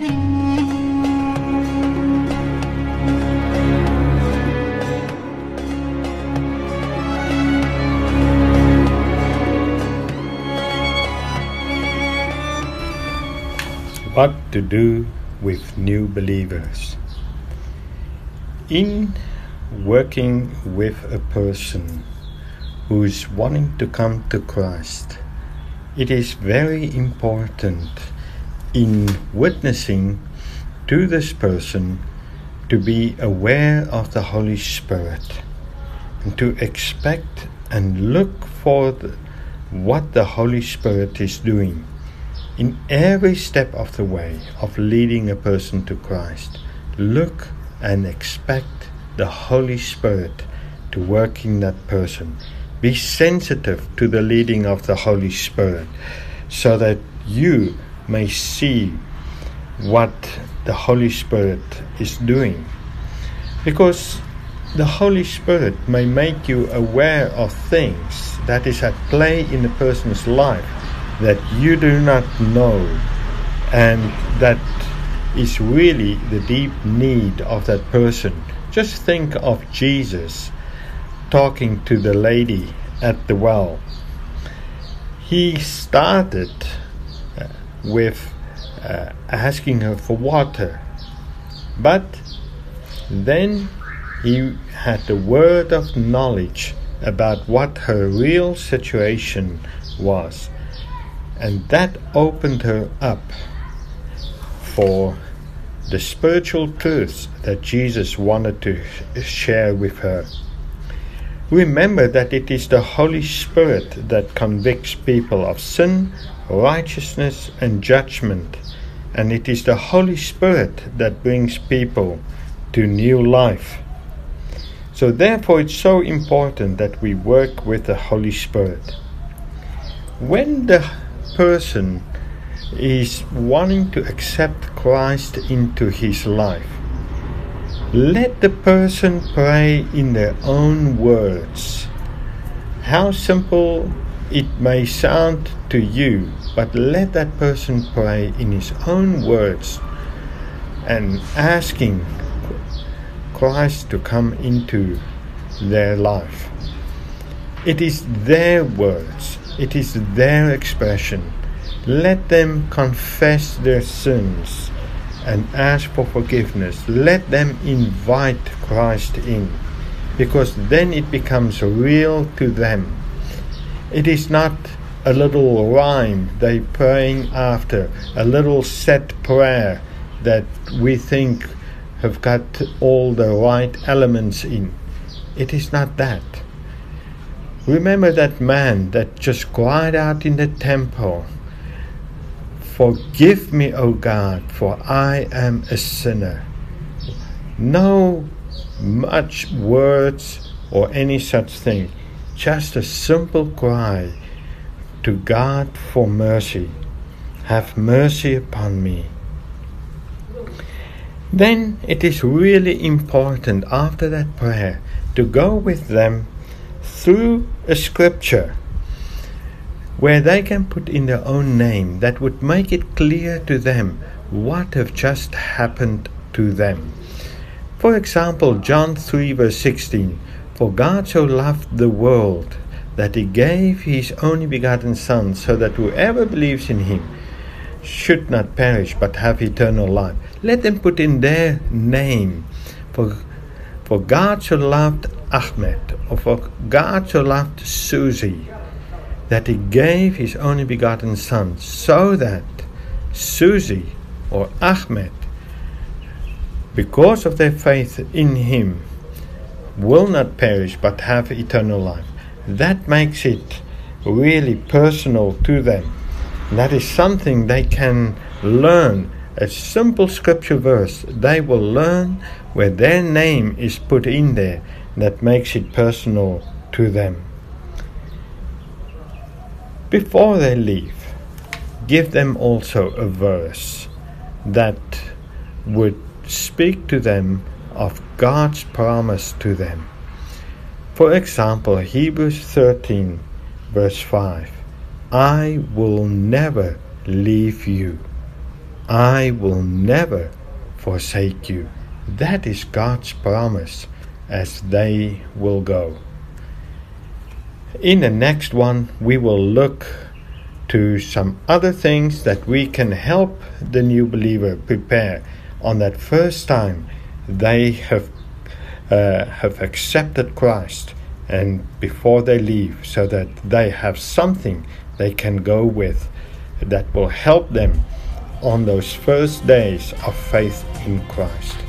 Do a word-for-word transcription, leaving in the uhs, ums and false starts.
What to do with new believers. In working with a person who is wanting to come to Christ, it is very important in witnessing to this person to be aware of the Holy Spirit and to expect and look for the, what the Holy Spirit is doing in every step of the way of leading a person to Christ. Look and expect the Holy Spirit to work in that person. Be sensitive to the leading of the Holy Spirit so that you may see what the Holy Spirit is doing. Because the Holy Spirit may make you aware of things that is at play in a person's life that you do not know, and that is really the deep need of that person. Just think of Jesus talking to the lady at the well. He started uh, with uh, asking her for water, but then he had the word of knowledge about what her real situation was. And that opened her up for the spiritual truths that Jesus wanted to share with her. Remember that it is the Holy Spirit that convicts people of sin, righteousness, and judgment. And it is the Holy Spirit that brings people to new life. So therefore it's so important that we work with the Holy Spirit. When the person is wanting to accept Christ into his life, let the person pray in their own words. How simple it may sound to you, but let that person pray in his own words and asking Christ to come into their life. It is their words. It is their expression. Let them confess their sins and ask for forgiveness. Let them invite Christ in, because then it becomes real to them. It is not a little rhyme they praying after, a little set prayer that we think have got all the right elements in. It is not that. Remember that man that just cried out in the temple, "Forgive me, O God, for I am a sinner." No much words or any such thing. Just a simple cry to God for mercy. "Have mercy upon me." Then it is really important after that prayer to go with them through a scripture where they can put in their own name that would make it clear to them what have just happened to them. For example, John three verse sixteen, "For God so loved the world that he gave his only begotten Son, so that whoever believes in him should not perish but have eternal life." Let them put in their name. For, for God so loved Ahmed, or for God so loved Susie, that he gave his only begotten Son, so that Susie or Ahmed, because of their faith in him, will not perish but have eternal life. That makes it really personal to them. That is something they can learn. A simple scripture verse they will learn where their name is put in there, that makes it personal to them. Before they leave, give them also a verse that would speak to them of God's promise to them. For example, Hebrews thirteen verse five, "I will never leave you I will never forsake you. That is God's promise as they will go. In the next one, we will look to some other things that we can help the new believer prepare on that first time they have uh, have accepted Christ, and before they leave, so that they have something they can go with that will help them on those first days of faith in Christ.